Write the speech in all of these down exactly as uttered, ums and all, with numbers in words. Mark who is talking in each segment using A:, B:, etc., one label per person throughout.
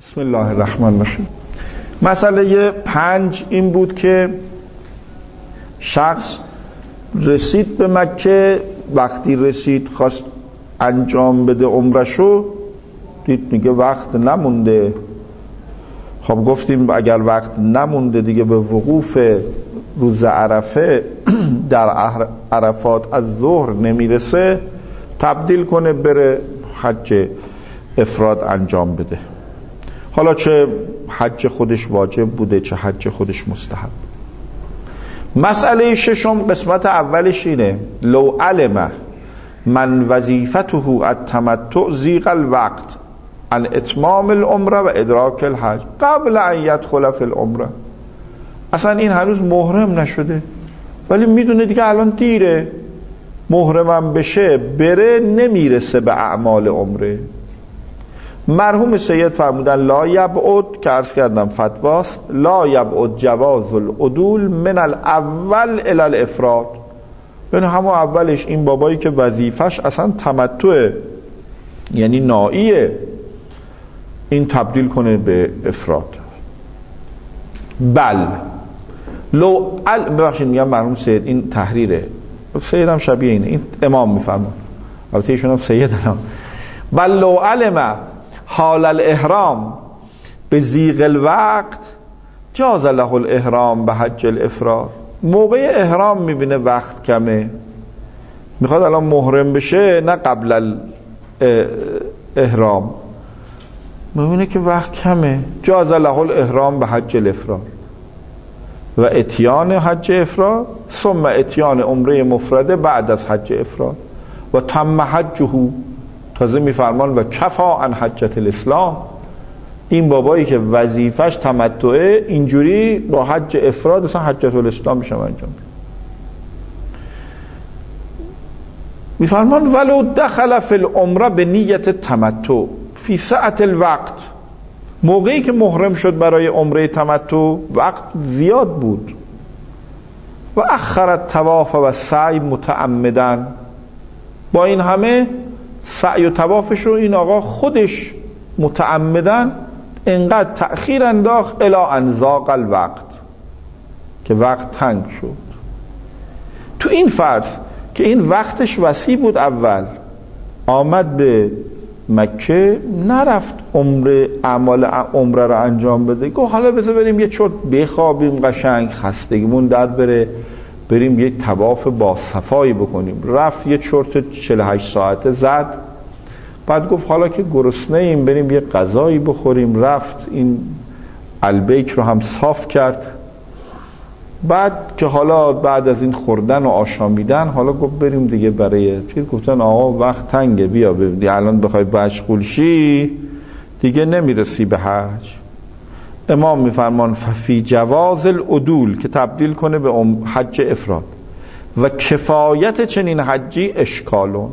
A: بسم الله الرحمن الرحیم. مسئله پنج این بود که شخص رسید به مکه، وقتی رسید خواست انجام بده عمرشو، دید میگه وقت نمونده. خب گفتیم اگر وقت نمونده دیگه به وقوف روز عرفه در عرفات از ظهر نمیرسه، تبدیل کنه بره حج افراد انجام بده. حالا چه حج خودش واجب بوده چه حج خودش مستحب. مسئله ششم قسمت اولش اینه: لو علم من وظیفته التمتع ضیق الوقت عن اتمام العمره و ادراک الحج قبل ان يدخل فی العمره. اصلا این هنوز محرم نشده ولی میدونه دیگه الان دیره، محرمم بشه بره نمیرسه به اعمال عمره. مرحوم سید فرمودن لا یبعد، که عرض کردم فتواست، لا یبعد جواز العدول من الاول الی الافراد. یعنی همون اولش این بابایی که وظیفش اصلا تمتع یعنی نائیه، این تبدیل کنه به افراد. بل لو ال ببخشید میگم مرحوم سید، این تحریره، سید هم شبیه اینه، این امام میفرمان، البته ایشون هم سید الان. بل لو علم حال الاحرام به ضیق الوقت جاز له الاحرام به حج الافراد. موقع احرام میبینه وقت کمه، میخواد الان محرم بشه، نه قبل الاحرام، میبینه که وقت کمه، جاز له الاحرام به حج الافراد و اتیان حج افراد ثم اتیان عمره مفرده بعد از حج افراد و تم حجه. تازه میفرمان و کفا عن حجت الاسلام. این بابایی که وظیفش تمتعه اینجوری با حج افراد اصلا حجت الاسلام میشه انجام. میفرمان ولو دخل فی العمره به نیت تمتع فی سعت الوقت. موقعی که محرم شد برای عمره تمتع وقت زیاد بود و اخر الطواف و سعی متعمدن، با این همه سعی و طوافش رو این آقا خودش متعمدن انقدر تأخیر انداخت الی ان ضاق الوقت که وقت تنگ شد. تو این فرض که این وقتش وسیع بود، اول آمد به مکه، نرفت عمره اعمال عمره رو انجام بده، گفت حالا بذار بریم یه چرت بخوابیم قشنگ خستگیمون در بره، بریم یه طواف با صفایی بکنیم. رفت یه چرت چهل و هشت ساعته زد، بعد گفت حالا که گرسنه ایم بریم یه غذایی بخوریم. رفت این البیک رو هم صاف کرد، بعد که حالا بعد از این خوردن و آشامیدن حالا گفت بریم دیگه برای چیز. گفتن آقا وقت تنگه، بیا بیا الان بخوای مشغول شی دیگه نمیرسی به حج. امام میفرمان ففی جواز العدول، که تبدیل کنه به حج افراد و کفایت چنین حجی اشکالون.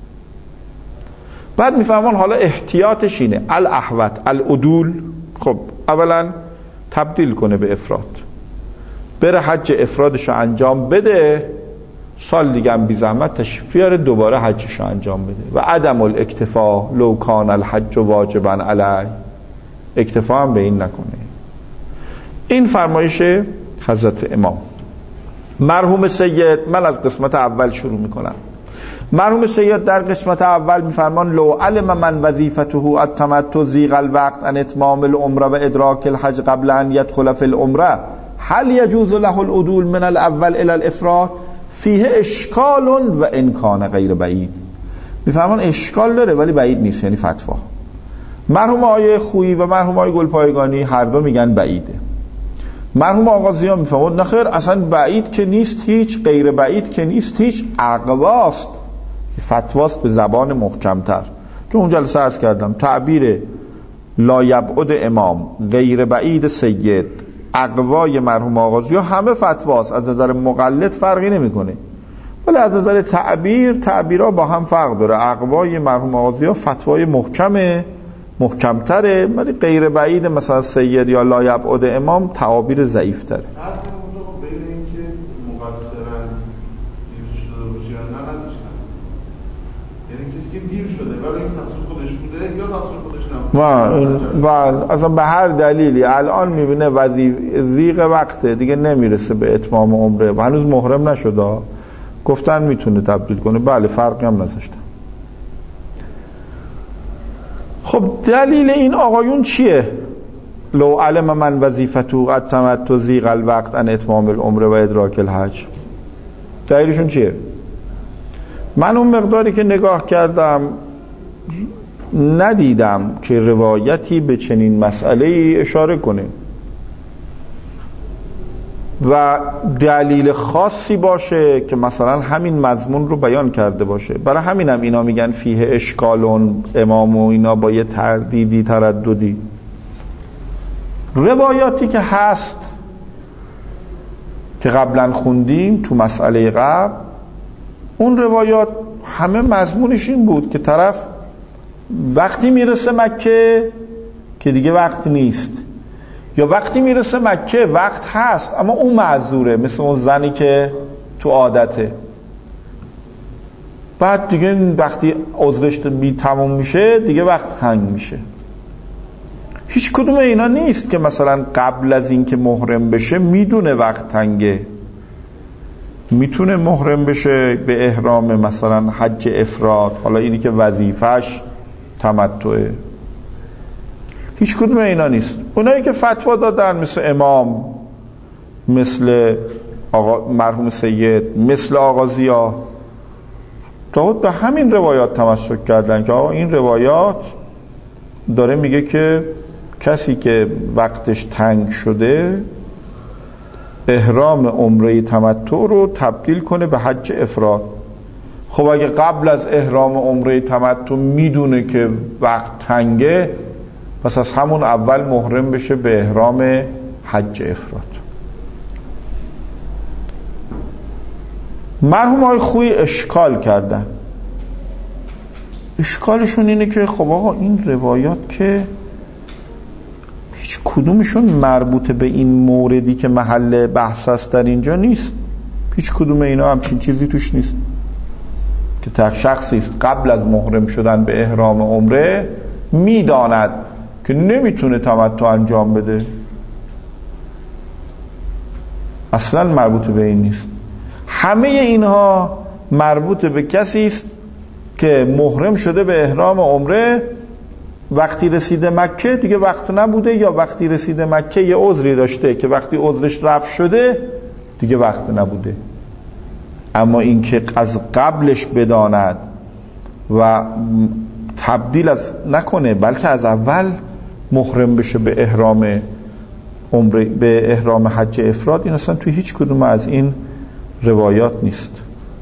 A: بعد میفرمان حالا احتیاطش اینه الاحوط العدول. خب اولا تبدیل کنه به افراد، بره حج افرادشو انجام بده، سال دیگه هم بی زحمت تشریف بیاره دوباره حجشو انجام بده. و عدم الاکتفا لو کان الحج واجبا علی، اکتفا هم به این نکنه. این فرمایش حضرت امام. مرحوم سید، من از قسمت اول شروع میکنم. مرحوم سید در قسمت اول میفرمان لو علم من وظیفته التمتع ضیق الوقت عن اتمام العمره و ادراک الحج قبل ان يدخل في العمره هل يجوز له العدول من الاول الى الافراد فیه اشکال و امکان غیر بعید. میفرمان اشکال داره ولی بعید نیست، یعنی فتوا. مرحوم آقای خویی و مرحوم آقای گلپایگانی هر دو میگن بعیده. مرحوم آقا ضیا میفرمود نه خیر، اصلا بعید که نیست هیچ، غیر بعید که نیست هیچ، اقواست، فتواست به زبان محکمتر که اون جلسه عرض کردم. تعبیر لا یبعد امام، غیر بعید سید، اقوای مرحوم آقا ضیا همه فتواست، از نظر مقلد فرقی نمیکنه، ولی از نظر تعبیر تعبیرها با هم فرق داره. اقوای مرحوم آقا ضیا فتوای محکمه، محکمتره، ولی غیر بعید مثلا سید یا لا یبعد امام تعابیر ضعیفتره.
B: یعنی کسی که دیر شده ولی این تقصیر خودش بوده یا تقصیر خودش نبوده.
A: ما و اصلا به هر دلیلی الان میبینه وظیفه زیغ وقته دیگه نمیرسه به اتمام عمره و هنوز محرم نشده، گفتن میتونه تبدیل کنه، بله فرقی هم نذاشتن. خب دلیل این آقایون چیه؟ لو علم من وظیفتو قد تمت زیغ الوقت ان اتمام العمره و ادراک الحج. دلیلشون چیه؟ من اون مقداری که نگاه کردم ندیدم که روایتی به چنین مسئله‌ای اشاره کنه و دلیل خاصی باشه که مثلا همین مضمون رو بیان کرده باشه. برای همینم اینا میگن فیه اشکالون، امام و اینا با یه تردیدی ترددی. روایاتی که هست که قبلا خوندیم تو مسئله قبل، اون روایات همه مضمونش این بود که طرف وقتی میرسه مکه که دیگه وقت نیست، یا وقتی میرسه مکه وقت هست اما اون معذوره، مثل اون زنی که تو عادته، بعد دیگه وقتی عذرش بی تموم میشه دیگه وقت تنگ میشه. هیچ کدوم اینا نیست که مثلا قبل از این که محرم بشه میدونه وقت تنگه، میتونه محرم بشه به احرام مثلا حج افراد، حالا اینی که وظیفش تمتعه. هیچ کدوم اینا نیست. اونایی که فتوا دادن مثل امام، مثل آقا مرحوم سید، مثل آقا ضیا، داود به همین روایات تمسک کردن که آقا این روایات داره میگه که کسی که وقتش تنگ شده احرام عمره تمتع رو تبدیل کنه به حج افراد. خب اگه قبل از احرام عمره تمتع میدونه که وقت تنگه، پس از همون اول محرم بشه به احرام حج افراد. مرحوم های خویی اشکال کردن. اشکالشون اینه که خب آقا این روایات که هیچ کدومشون مربوط به این موردی که محل بحث است در اینجا نیست. هیچ کدوم اینا همچین چیزی توش نیست که تا شخصی است قبل از محرم شدن به احرام عمره میداند که نمیتونه تمتع انجام بده. اصلا مربوط به این نیست. همه اینها مربوط به کسی است که محرم شده به احرام عمره، وقتی رسیده مکه دیگه وقت نبوده، یا وقتی رسیده مکه یه عذری داشته که وقتی عذرش رفع شده دیگه وقت نبوده. اما این که از قبلش بداند و تبدیل از نکنه، بلکه از اول محرم بشه به احرام عمره، به احرام حج افراد، این اصلا توی هیچ کدوم از این روایات نیست.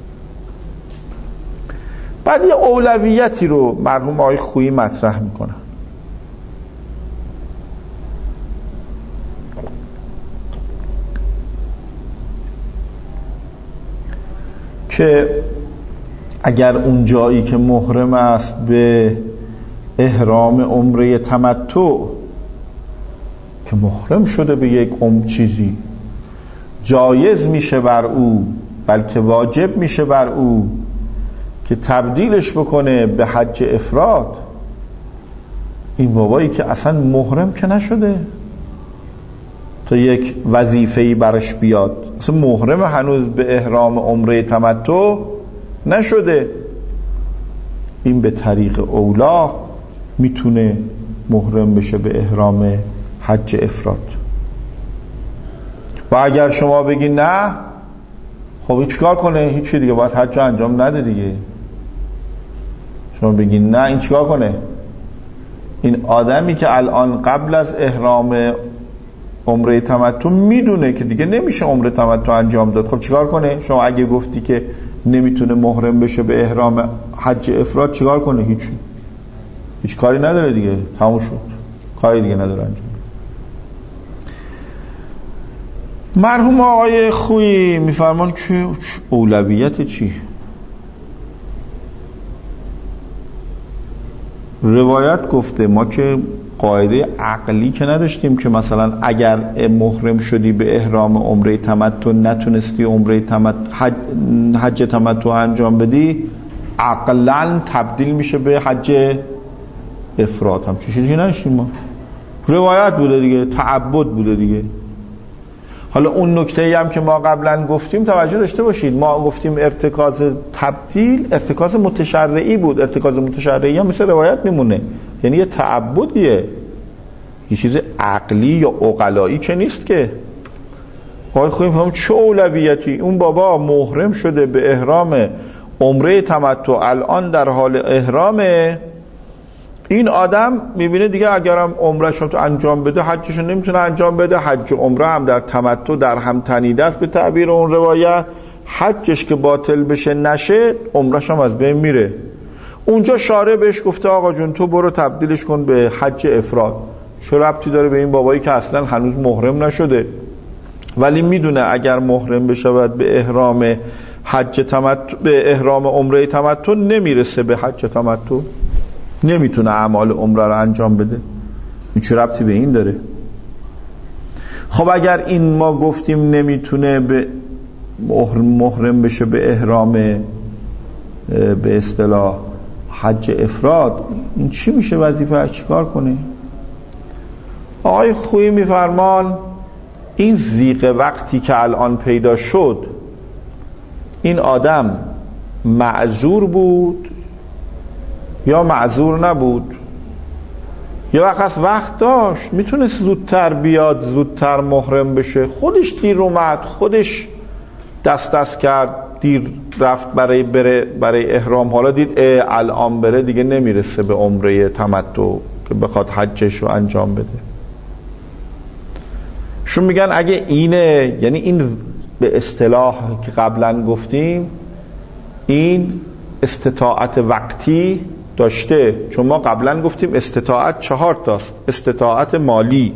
A: بعد یه اولویتی رو مرحوم آقای خویی مطرح میکنن که اگر اون جایی که محرم است به احرام عمره تمتع که محرم شده به یک عمر چیزی جایز میشه بر او، بلکه واجب میشه بر او که تبدیلش بکنه به حج افراد، این بابایی که اصلا محرم که نشده تا یک وظیفه‌ای برش بیاد، اصلا محرم هنوز به احرام عمره تمتع نشده، این به طریق اولا میتونه محرم بشه به احرام حج افراد. و اگر شما بگی نه، خب چیکار کنه؟ هیچی دیگه، باید حج انجام نده دیگه. شما بگی نه، این چیکار کنه؟ این آدمی که الان قبل از احرام عمره تمتع میدونه که دیگه نمیشه عمره تمتع انجام داد، خب چیکار کنه؟ شما اگه گفتی که نمیتونه محرم بشه به احرام حج افراد، چیکار کنه؟ هیچ هیچ کاری نداره دیگه، تموم شد، کاری دیگه نداره انجام. مرحوم آقای خویی میفرمان که اولویت چی؟ روایت گفته، ما که قاعده عقلی که نداشتیم که مثلا اگر محرم شدی به احرام عمره تمتع نتونستی عمره تمتع حج, حج تمتع انجام بدی، عقلاً تبدیل میشه به حج افراد هم چیزی نشیم ما، روایت بوده دیگه، تعبد بوده دیگه. حالا اون نکته‌ای هم که ما قبلا گفتیم توجه داشته باشید، ما گفتیم ارتکاز تبدیل ارتکاز متشرعی بود. ارتکاز متشرعی هم مثل روایت میمونه، یعنی یه تعبدیه، یه چیز عقلی یا عقلایی که نیست که. آقای خویم هم چه اولویتی، اون بابا محرم شده به احرام عمره تمتع، الان در حال احرامه، این آدم میبینه دیگه اگرم عمره‌ش رو انجام بده حجش رو نمیتونه انجام بده، حج و عمره هم در تمتع در هم تنیده است به تعبیر اون روایت، حجش که باطل بشه نشه عمره‌ش هم از بین میره. اونجا شارع بهش گفته آقا جون تو برو تبدیلش کن به حج افراد. چه ربطی داره به این بابایی که اصلا هنوز محرم نشده، ولی میدونه اگر محرم بشود به احرام حج تمتع، به احرام عمره تمتع نمیرسه به حج تمتع، نمیتونه اعمال عمره رو انجام بده. این چه ربطی به این داره؟ خب اگر این ما گفتیم نمیتونه به محرم بشه به احرام به اصطلاح حج افراد، این چی میشه وظیفه؟ چیکار کنه؟ آقای خویی میفرمان این زیغ وقتی که الان پیدا شد، این آدم معذور بود یا معذور نبود؟ یه وقت وقت داشت، میتونست زودتر بیاد، زودتر محرم بشه، خودش دیر اومد، خودش دست دست کرد، دیر رفت برای بره برای احرام، حالا دید الان بره دیگه نمیرسه به عمره تمتع که بخواد حجش رو انجام بده. شون میگن اگه اینه، یعنی این به اصطلاح که قبلا گفتیم این استطاعت وقتی داشته، چون ما قبلا گفتیم استطاعت چهار تاست. استطاعت مالی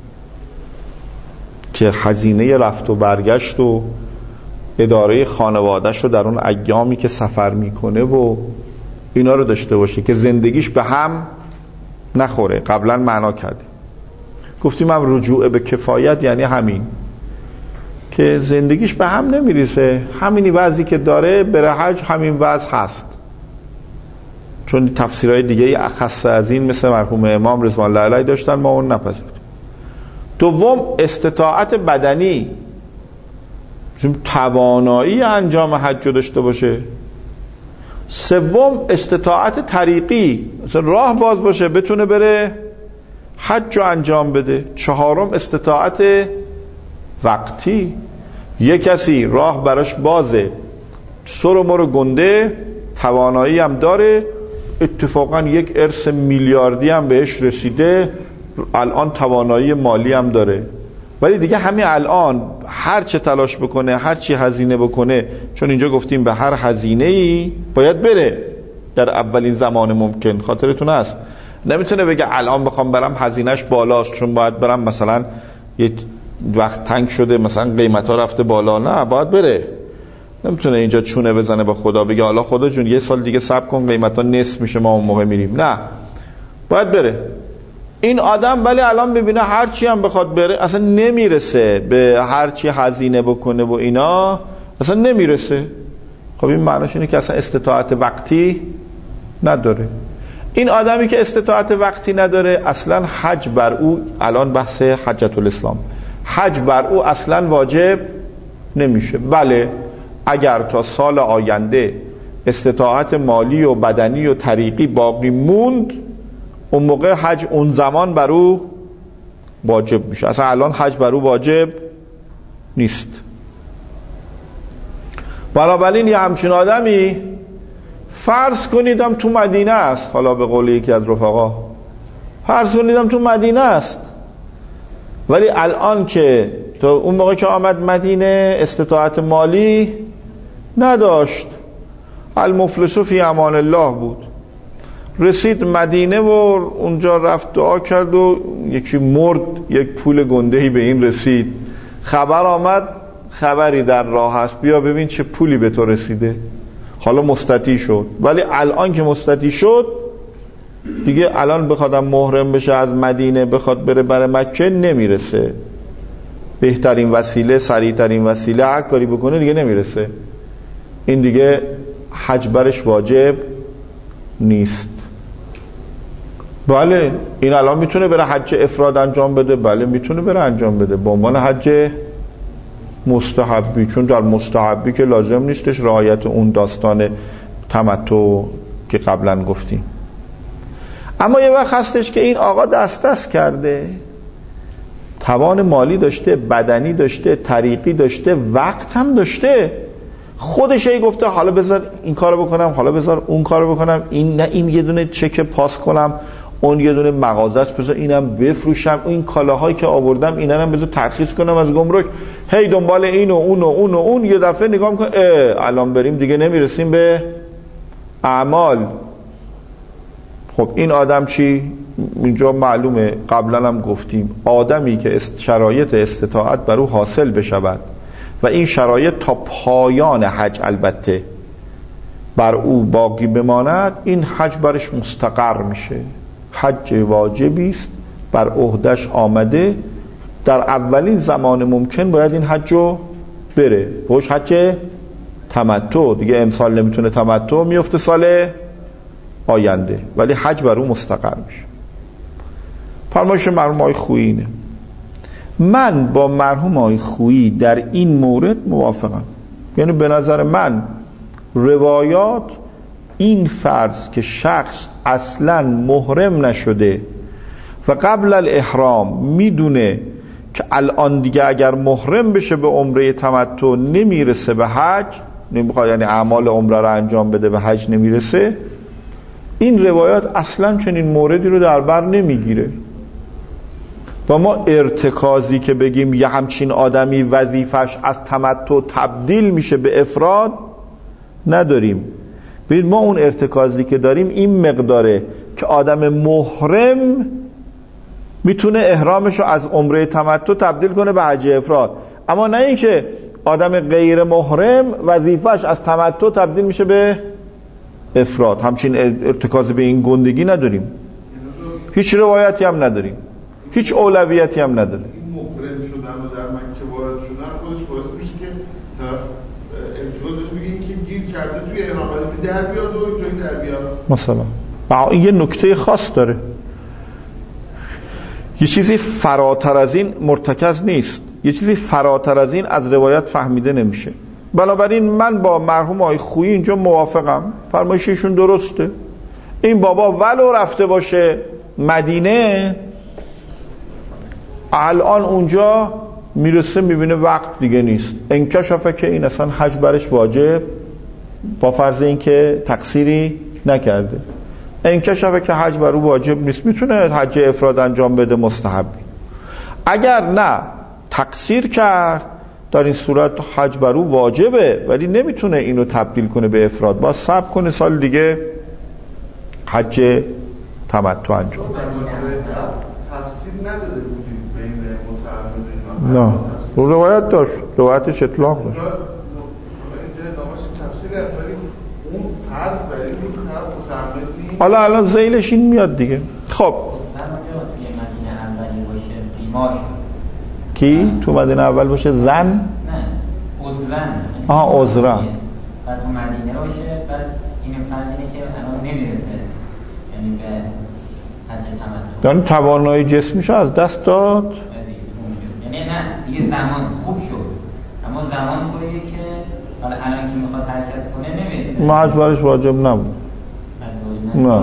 A: که هزینه رفت و برگشت و اداره خانواده‌شو در اون ایامی که سفر میکنه و اینا رو داشته باشه که زندگیش به هم نخوره. قبلا معنا کردیم، گفتیم هم رجوع به کفایت یعنی همین که زندگیش به هم نمیریسه، همینی وضعی که داره بره حج همین وضع هست. چون تفسیرهای دیگه اخص از این مثل مرحوم امام رضوان الله علیه داشتن، ما اون نپذیرفتیم. دوم استطاعت بدنی، توانایی انجام حج رو داشته باشه. سوم استطاعت طریقی، مثلا راه باز باشه بتونه بره حج رو انجام بده. چهارم استطاعت وقتی، یک کسی راه براش بازه، سر و مر گنده، توانایی هم داره، اتفاقا یک ارث میلیاردی هم بهش رسیده، الان توانایی مالی هم داره، ولی دیگه همین الان هر چه تلاش بکنه، هر چی هزینه بکنه، چون اینجا گفتیم به هر هزینه‌ای باید بره در اولین زمان ممکن. خاطرتون هست نمیتونه بگه الان بخوام برم هزینهش بالاست چون باید برم مثلا یه وقت تنگ شده مثلا قیمتا رفته بالا، نه باید بره. نمیتونه اینجا چونه بزنه با خدا بگه حالا خدا جون یه سال دیگه صبر کن قیمتا نصف میشه ما اون موقع میریم، نه باید بره. این آدم ولی الان ببینه هر چی هم بخواد بره اصلا نمیرسه، به هر چی هزینه بکنه و اینا اصلا نمیرسه. خب این معنیش اینه که اصلا استطاعت وقتی نداره. این آدمی که استطاعت وقتی نداره اصلا حج بر او، الان بحث حجت الاسلام، حج بر او اصلا واجب نمیشه. بله اگر تا سال آینده استطاعت مالی و بدنی و طریقی باقی موند، اون موقع حج اون زمان بر او واجب میشه. اصلا الان حج بر او واجب نیست. بنابراین یه همچین آدمی فرض کنیدم تو مدینه است، حالا به قول یکی از رفقا فرض کنیدم تو مدینه است، ولی الان که تو اون موقع که آمد مدینه استطاعت مالی نداشت، المفلس فی امان الله بود، رسید مدینه و اونجا رفت دعا کرد و یکی مرد، یک پول گندهی به این رسید، خبر آمد خبری در راه هست بیا ببین چه پولی به تو رسیده. حالا مستطیع شد، ولی الان که مستطیع شد دیگه الان بخوادم محرم بشه از مدینه بخواد بره برای مکه نمیرسه. بهترین وسیله، سریعترین وسیله، هر کاری بکنه دیگه نمیرسه. این دیگه حج برش واجب نیست. بله این الان میتونه بره حج افراد انجام بده، بله میتونه بره انجام بده به عنوان حج مستحبی، چون در مستحبی که لازم نیستش رعایت اون داستان تمتع که قبلا گفتیم. اما یه وقت هستش که این آقا دست دست کرده، توان مالی داشته، بدنی داشته، طریقی داشته، وقت هم داشته، خودش ای گفته حالا بذار این کارو بکنم، حالا بذار اون کارو بکنم، این نه این یه دونه چک پاس کنم، اون یه دونه مغازه است بذار اینم بفروشم، این کالاهایی که آوردم اینا هم بذار ترخیص کنم از گمرک، هی دنبال این و اون و اون و اون. یه دفعه نگاه میکنه الان بریم دیگه نمیرسیم به اعمال. خب این آدم چی؟ اینجا معلومه، قبلا هم گفتیم، آدمی که شرایط استطاعت بر او حاصل بشود و این شرایط تا پایان حج البته بر او باقی بماند، این حج برش مستقر میشه، حج واجبی است بر عهده‌اش آمده، در اولین زمان ممکن باید این حج رو بره. بهش حج تمتع دیگه، امسال نمیتونه تمتع، میفته سال آینده، ولی حج بر اون مستقر میشه. فرمایش مرحوم آقای خویی اینه. من با مرحوم آقای خویی در این مورد موافقم. یعنی به نظر من روایات این فرض که شخص اصلا محرم نشده و قبل الاحرام میدونه که الان دیگه اگر محرم بشه به عمره تمتع نمیرسه به حج، نمیخواد یعنی اعمال عمره رو انجام بده و حج نمیرسه، این روایات اصلا چنین موردی رو در بر نمیگیره. و ما ارتکازی که بگیم یه همچین آدمی وظیفش از تمتع تبدیل میشه به افراد نداریم. ببین ما اون ارتکازی که داریم این مقداره که آدم محرم میتونه احرامشو از عمره تمتع تبدیل کنه به حج افراد، اما نه این که آدم غیر محرم وظیفش از تمتع تبدیل میشه به افراد. همچین ارتکازی به این گندگی نداریم، هیچ روایتی هم نداریم، هیچ اولویتی هم نداره.
B: این محرم شدن و در مکه وارد شدن خودش باعث میشه که طرف ارتباطش میگه این که گیر کرده توی احرام بعد در بیاد و توی در بیاد
A: مثلا. این یه نکته خاص داره، یه چیزی فراتر از این مرتکز نیست، یه چیزی فراتر از این از روایت فهمیده نمیشه. بنابراین من با مرحوم آقای خویی اینجا موافقم، فرمایششون درسته. این بابا ولو رفته باشه مدینه، الان اونجا میرسه میبینه وقت دیگه نیست، انکشافه که این اصلا حج برش واجب، با فرض این که تقصیری نکرده، انکشافه که حج بر او واجب نیست، میتونه حج افراد انجام بده مستحبی. اگر نه تقصیر کرد، در این صورت حج بر او واجبه ولی نمیتونه اینو تبدیل کنه به افراد، باید صبر کنه سال دیگه حج تمتع انجام.
B: تفسیر نداده بودید بین متعهدین؟
A: نه، روایت داشت، روایتش اطلاق داشت.
B: اینجا دامش تفسیر است ولی اون فرض برای این طرف متعهد نیست.
A: حالا الان ذیلش این میاد دیگه. خب کی تو مدینه اول باشه؟ زن؟
C: نه، عذرن.
A: آها عذرن.
C: بعد تو مدینه باشه، بعد این فرض که الان نمیرسه، یعنی به حج تمتع.
A: یعنی توانایی جسمیشو از دست داد؟
C: یعنی نه دیگه زمان خوب شد، اما زمان خوبیه که حالا الان که میخواد حرکت کنه نمیرسه.
A: ما حج برش واجب نبود. نه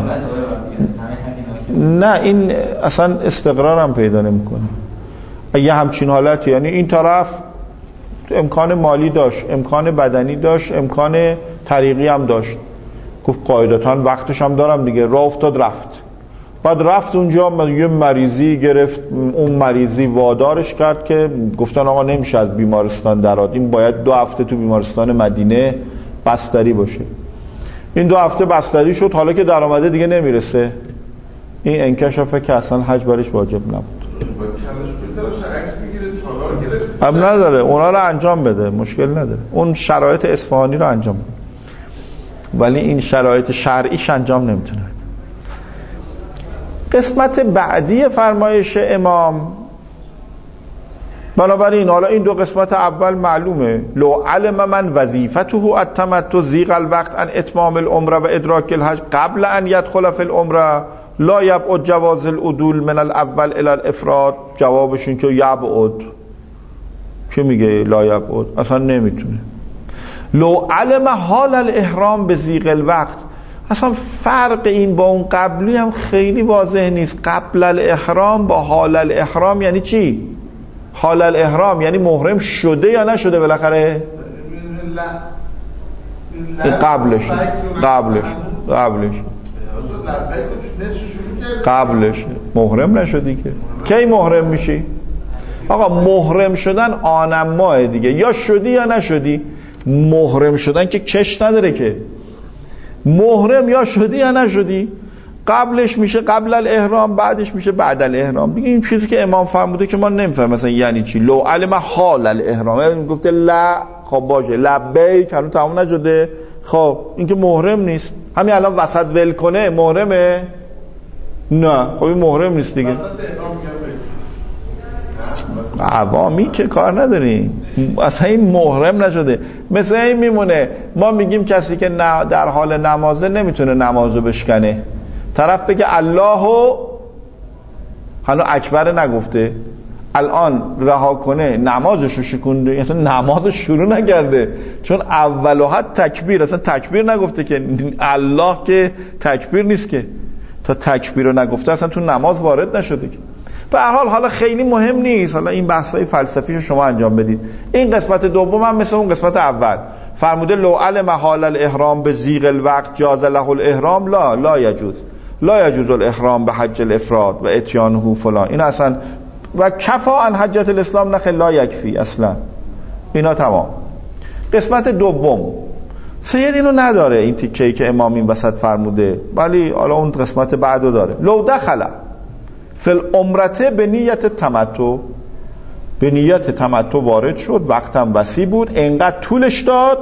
A: نه این اصلا استقرار هم پیدا نمیکنه. یه همچین حالت، یعنی این طرف امکان مالی داشت، امکان بدنی داشت، امکان طریقی هم داشت، گفت قاعدتاً وقتش هم دارم دیگه، راه افتاد رفت، بعد رفت اونجا یه مریضی گرفت، اون مریضی وادارش کرد که گفتن آقا نمیشه از بیمارستان درآد، این باید دو هفته تو بیمارستان مدینه بستری باشه. این دو هفته بستری شد، حالا که در آمده دیگه نمیرسه، این انکشافه که اصلا حج برش واجب نبود. اب نداره اونا رو انجام بده، مشکل نداره، اون شرایط اصفهانی رو انجام بده، ولی این شرایط شرعیش انجام نمیتونه. قسمت بعدی فرمایش امام، بنابراین حالا این دو قسمت اول معلومه، لو علم من وظیفته التمتع زیغ الوقت عن اتمام العمره و ادراک الحج قبل ان يدخل في العمره لا یبعد جواز العدول من الاول الى الافراد، جوابشون که یبعد. که میگه لا یبعد؟ اصلا نمیتونه. لو علم حال الاحرام به ضیق الوقت، اصلا فرق این با اون قبلی هم خیلی واضح نیست. قبل الاحرام با حال الاحرام یعنی چی؟ حال الاحرام یعنی محرم شده یا نشده بالاخره؟ قبلش قبلش قبلش قبلش محرم نشدی که. کی محرم میشی؟ آقا محرم شدن آنم ماه دیگه، یا شدی یا نشدی. محرم شدن که کش نداره که. محرم یا شدی یا نشدی. قبلش میشه قبل الاحرام، بعدش میشه بعد الاحرام دیگه. این چیزی که امام فرموده که ما نمیفهم مثلا یعنی چی. لو علم حال الاحرام یعنی گفته لا، خب باشه لبیک هنوز تمام نشده، خب این که محرم نیست. همین الان وسط ول کنه محرمه؟ نه خب این محرم نیست دیگه. عوامی که کار نداریم، اصلا این محرم نشده. مثل این میمونه ما میگیم کسی که در حال نمازه نمیتونه نمازو بشکنه. طرف بگه اللهو هنو اکبر نگفته، الان رها کنه نمازشو شکونده، اصلا نمازش شروع نکرده، چون اولها تکبیر، اصلا تکبیر نگفته که. الله که تکبیر نیست که، تا تکبیر رو نگفته اصلا تو نماز وارد نشده که. به هر حال حالا خیلی مهم نیست، حالا این بحثای فلسفیشو شما انجام بدید. این قسمت دوم هم مثل اون قسمت اول فرموده لو علم حال الاحرام به ضیق الوقت جاز له الاحرام لا لا یجوز لا یجوز الاحرام به حج الافراد و اتیانه فلان. این اصلا و کفا عن حجت الاسلام نخل لا یکفی اصلا. اینا تمام. قسمت دوم سید اینو نداره، این تیکه‌ای که امام این وسط فرموده، ولی حالا اون قسمت بعدو داره. لو دخل فی العمرته به نیت تمتع، به نیت تمتع وارد شد، وقتم وسیع بود، انقدر طولش داد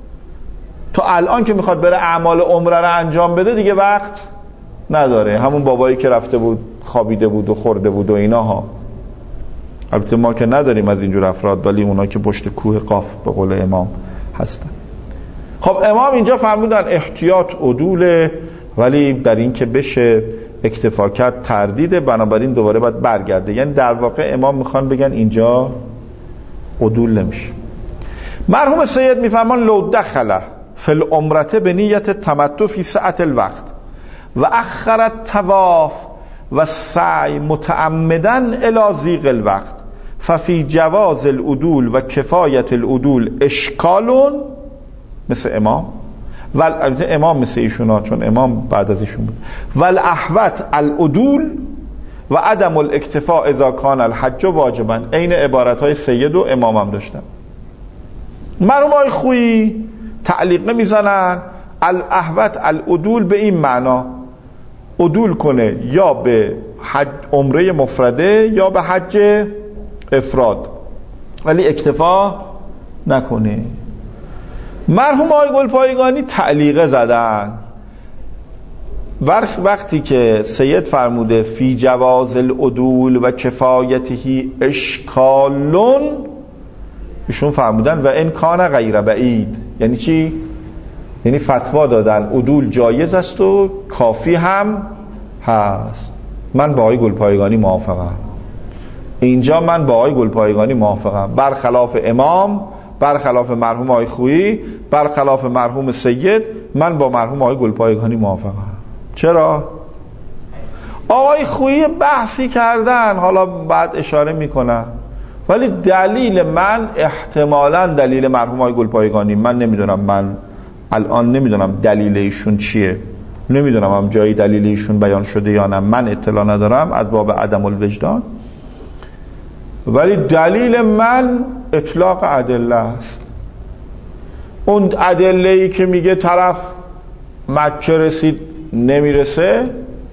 A: تا الان که میخواد بره اعمال عمره رو انجام بده دیگه وقت نداره. همون بابایی که رفته بود خوابیده بود و خورده بود و ایناها. البته ما که نداریم از اینجور افراد، ولی اونا که پشت کوه قاف به قول امام هستن. خب امام اینجا فرمودن احتیاط عدوله، ولی در این که بشه اکتفا کرد تردیده، بنابراین دوباره باید برگرده. یعنی در واقع امام میخوان بگن اینجا عدول نمیشه. مرحوم سید میفرمان لو دخل فی العمرته به نیت تمتع فی ساعت الوقت و اخر الطواف و سعی متعمدا الی ضیق الوقت ففی جواز العدول و کفایت العدول اشکالون، مثل امام ول امام مثل ایشونا، چون امام بعد از ایشون بود. والاحوط العدول و عدم الاکتفاء اذا کان الحج واجبا. عین عبارتهای سید و امام هم داشتن. مرحوم های خویی تعلیق میزنن الاحوط العدول به این معنا عدول کنه یا به حج عمره مفرده یا به حج افراد، ولی اکتفا نکنه. مرحوم آقای گلپایگانی تعلیقه زدن وقتی که سید فرموده فی جواز العدول و کفایته اشکالون، ایشون فرمودن و ان کان غیر بعید. یعنی چی؟ یعنی فتوا دادن عدول جایز است و کافی هم هست. من با آقای گلپایگانی موافقم. اینجا من با آقای گلپایگانی موافقم، برخلاف امام، برخلاف مرحوم آقای خویی، برخلاف مرحوم سید. من با مرحوم آقای گلپایگانی موافقم. چرا؟ آقای خویی بحثی کردن، حالا بعد اشاره میکنم، ولی دلیل من احتمالاً دلیل مرحوم آقای گلپایگانی، من نمیدونم، من الان نمیدونم دلیل ایشون چیه، نمیدونم هم جایی دلیل ایشون بیان شده یا نه، من اطلاع ندارم از باب عدم الوجدان، ولی دلیل من اطلاق ادله است. اون ادله‌ای که میگه طرف مکه رسید نمیرسه،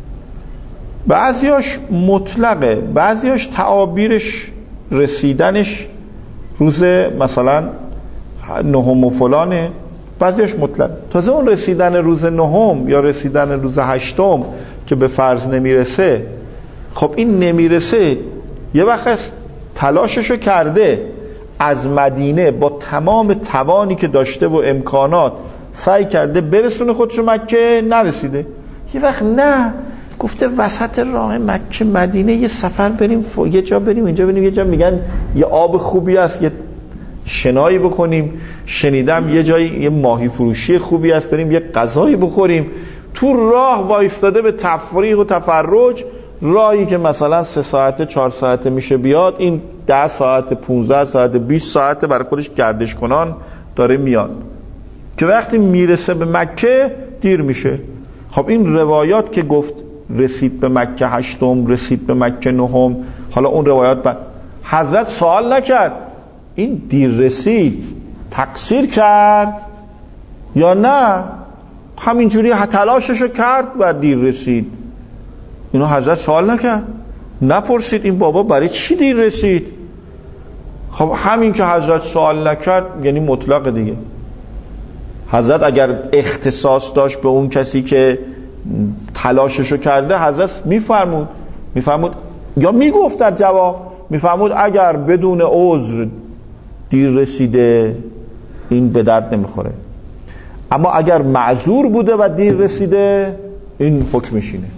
A: بعضیاش مطلقه، بعضیاش تعابیرش رسیدنش روز مثلا نهم و فلانه، بعضیاش مطلق. تازه اون رسیدن روز نهم یا رسیدن روز هشتم که به فرض نمیرسه، خب این نمیرسه یه وقت تلاششو کرده از مدینه با تمام توانی که داشته و امکانات سعی کرده برسونه خودشو مکه، نرسیده. یه وقت نه، گفته وسط راه مکه مدینه یه سفر بریم ف... یه جا بریم اینجا بریم یه جا میگن یه آب خوبی هست یه شنایی بکنیم، شنیدم یه جایی یه ماهی فروشی خوبی هست بریم یه غذایی بخوریم. تو راه وایستاده به تفریح و تفرج، راهی که مثلا سه ساعته چهار ساعته میشه بیاد، این ده ساعت پونزده ساعت بیست ساعته برای خودش گردش کنان داره میاد که وقتی میرسه به مکه دیر میشه. خب این روایات که گفت رسید به مکه هشتم، رسید به مکه نهم، حالا اون روایات با حضرت سوال نکرد این دیر رسید تقصیر کرد یا نه، همینجوری تلاششو کرد و دیر رسید. اینو حضرت سوال نکرد، نپرسید این بابا برای چی دیر رسید. خب همین که حضرت سوال نکرد یعنی مطلق دیگه. حضرت اگر اختصاص داشت به اون کسی که تلاششو کرده، حضرت میفرمود میفرمود یا میگفت در جواب، میفرمود اگر بدون عذر دیر رسیده این به درد نمیخوره، اما اگر معذور بوده و دیر رسیده این حکمش اینه.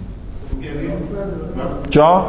A: جا؟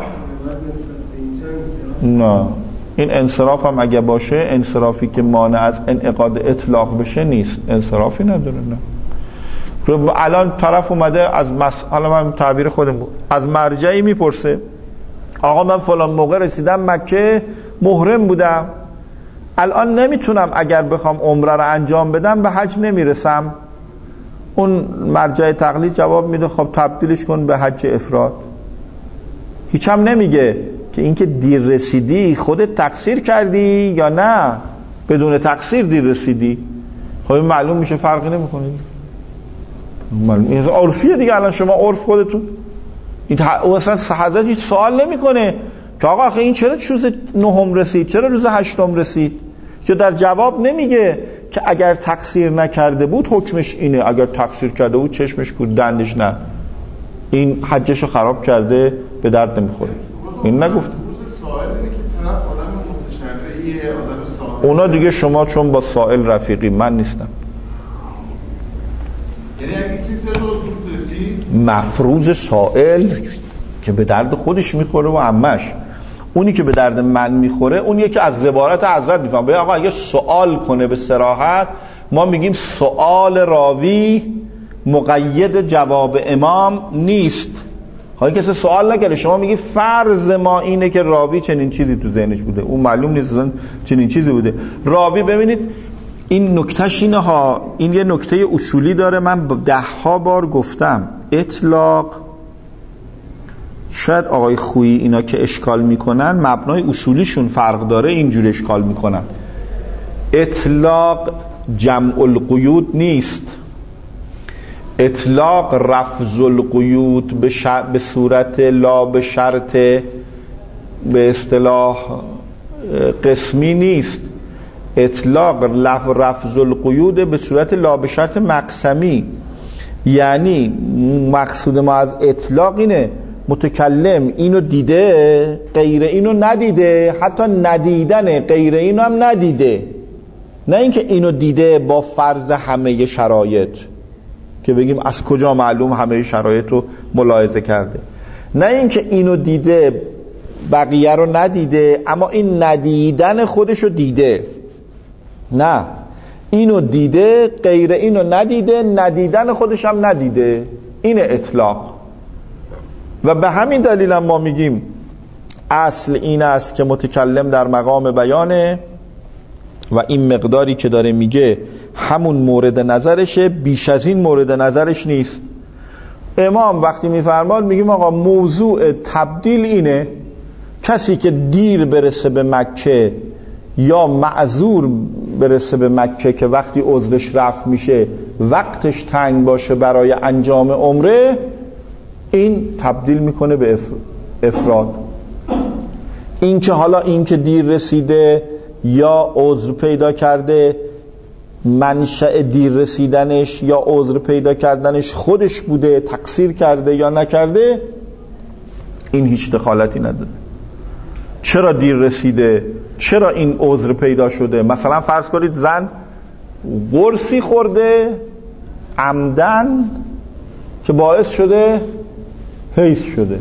A: نه، این انصراف هم اگه باشه انصرافی که مانع از انعقاد اطلاق بشه نیست، انصرافی نداره. نه الان طرف اومده از مس... حالا من تعبیر خودم بود، از مرجعی میپرسه آقا من فلان موقع رسیدم مکه محرم بودم، الان نمیتونم اگر بخوام عمره رو انجام بدم به حج نمیرسم. اون مرجع تقلید جواب میده خب تبدیلش کن به حج افراد. هیچ هم نمیگه که اینکه دیر رسیدی خودت تقصیر کردی یا نه بدون تقصیر دیر رسیدی. خب معلوم میشه فرقی نمیکنه، این عرفیه دیگه. الان شما عرف خودتون این اصلا حضرت هیچ سوال نمیکنه که آقا آخه این چرا روز نهم رسید، چرا روز هشتم رسید، که در جواب نمیگه که اگر تقصیر نکرده بود حکمش اینه، اگر تقصیر کرده بود چشمش بود دندش نه، این حجشو خراب کرده به درد نمیخوره. این نگفت. اونا دیگه شما چون با سائل رفیقی، من نیستم.
B: یعنی اگه کسی رو رسید
A: مفروض سائل که به درد خودش میخوره و عمش، اونی که به درد من میخوره اونیه که از عبارت حضرت میفهم. بگه آقا اگه سوال کنه به صراحت، ما میگیم سوال راوی مقید جواب امام نیست. حالا کسی سوال نکرده، شما میگی فرض ما اینه که راوی چنین چیزی تو ذهنش بوده، اون معلوم نیست اصلا چنین چیزی بوده. راوی ببینید این نکتهش اینه ها، این یه نکته اصولی داره، من ده ها بار گفتم. اطلاق، شاید آقای خویی اینا که اشکال میکنن مبنای اصولیشون فرق داره اینجور اشکال میکنن. اطلاق جمع القیود نیست، اطلاق رفض القیود به, شر... به صورت لا به شرط به اصطلاح قسمی نیست. اطلاق رفض القیود به صورت لا به شرط مقسمی، یعنی مقصود ما از اطلاق اینه متکلم اینو دیده غیر اینو ندیده، حتی ندیدن غیر اینو هم ندیده، نه اینکه اینو دیده با فرض همه شرایط که بگیم از کجا معلوم همه شرایط رو ملاحظه کرده، نه اینکه اینو دیده بقیه رو ندیده اما این ندیدن خودشو دیده، نه اینو دیده غیر اینو ندیده، ندیدن خودش هم ندیده. این اطلاق. و به همین دلیل هم ما میگیم اصل این است که متکلم در مقام بیانه و این مقداری که داره میگه همون مورد نظرشه، بیش از این مورد نظرش نیست. امام وقتی میفرماد میگیم آقا موضوع تبدیل اینه، کسی که دیر برسه به مکه یا معذور برسه به مکه که وقتی عذرش رفع میشه وقتش تنگ باشه برای انجام عمره، این تبدیل میکنه به افراد. این که حالا این که دیر رسیده یا عذر پیدا کرده، منشأ دیر رسیدنش یا عذر پیدا کردنش خودش بوده، تقصیر کرده یا نکرده، این هیچ دخالتی نداره. چرا دیر رسیده، چرا این عذر پیدا شده. مثلا فرض کنید زن قرصی خورده عمدن که باعث شده حیض شده،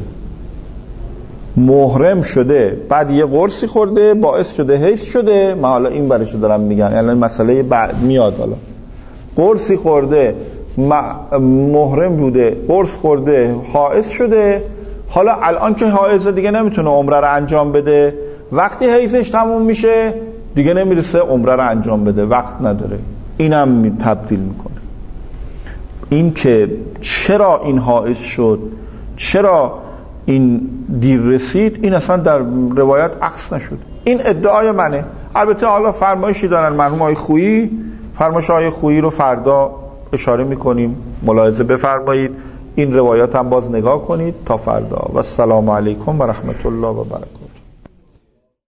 A: محرم شده، بعد یه قرصی خورده باعث شده حیض شده. من حالا این برشو دارم میگم، یعنی مسئله بعد میاد. حالا قرصی خورده، محرم بوده، قرص خورده، حائض شده. حالا الان که حائضه دیگه نمیتونه عمره رو انجام بده، وقتی حیضش تموم میشه دیگه نمیرسه عمره رو انجام بده، وقت نداره. اینم تبدیل میکنه. این که چرا این حائض شد، چرا این دیر رسید، این اصلا در روایت عکس نشد. این ادعای منه. البته حالا فرمایشی دارن مرحوم آقای خویی، فرمایش آقای خویی رو فردا اشاره میکنیم، ملاحظه بفرمایید. این روایات هم باز نگاه کنید تا فردا. و السلام علیکم و رحمت الله و برکاته.